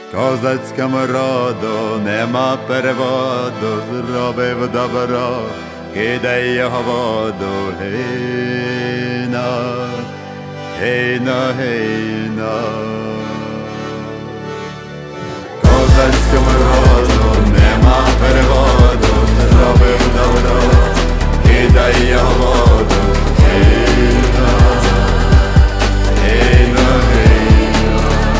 Козацькому роду нема переводу, зробив добро, кидай його воду, гейна, гейна, гейна. Козацькому роду нема переводу, зробив добро, кидай його воду, гейна, гейна, гейна.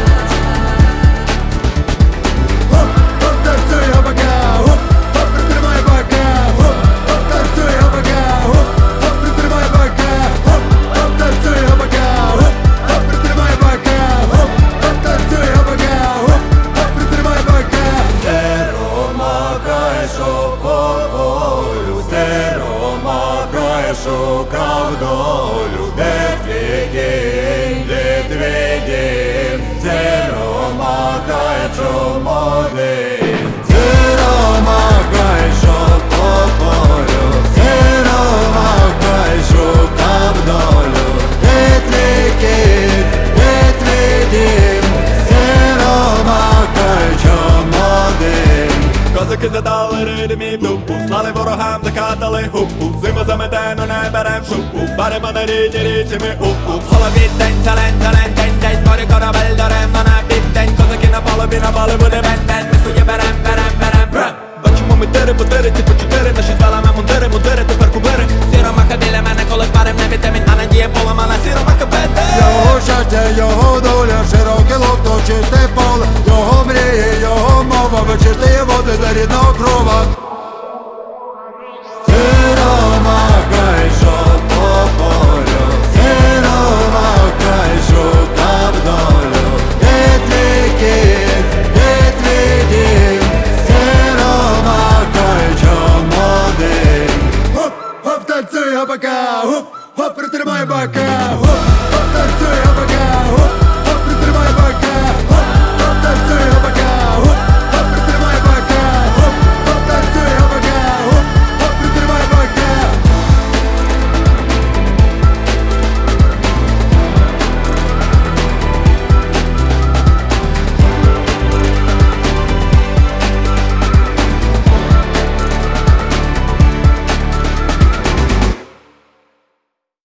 Хоп, хоп, танцюй, габака, хоп, хоп, притримай бака, хоп, хоп, танцюй, габака, хоп, хоп, притримай бака, хоп, хоп, танцюй, габака, хоп, хоп, притримай бака, хоп, хоп, танцюй, габака, хоп, хоп, притримай бака. Стеро махай, що по полю, стеро махай, шукав долю, де твій кінь, де твій дім, стеро махай, що молодий, стеро махай, що по полю, стеро махай, шукав долю, де твій кінь, де твій дім, стеро махай, що молодий. Козаки задали ритм і в дупу, слали ворогам, закатали гупу. Зима заметену, не берем шупу, баримо на рідні річі ми упу. В голові день, талент, день, морі корабель, даремно на південь. Козаки на палубі, на полі буде бен-бен, ми сує берем, брем. Бачимо ми тири по тири, ці по чотири, наші звалами мундири, тепер кубири. Сіро маха біля мене, коли парим не вітамін, а надія поламана, сіро маха беде. Його щастя, його доля, широке лото, чисте поле, його мрії, його мова, вичисти води за рідного крова.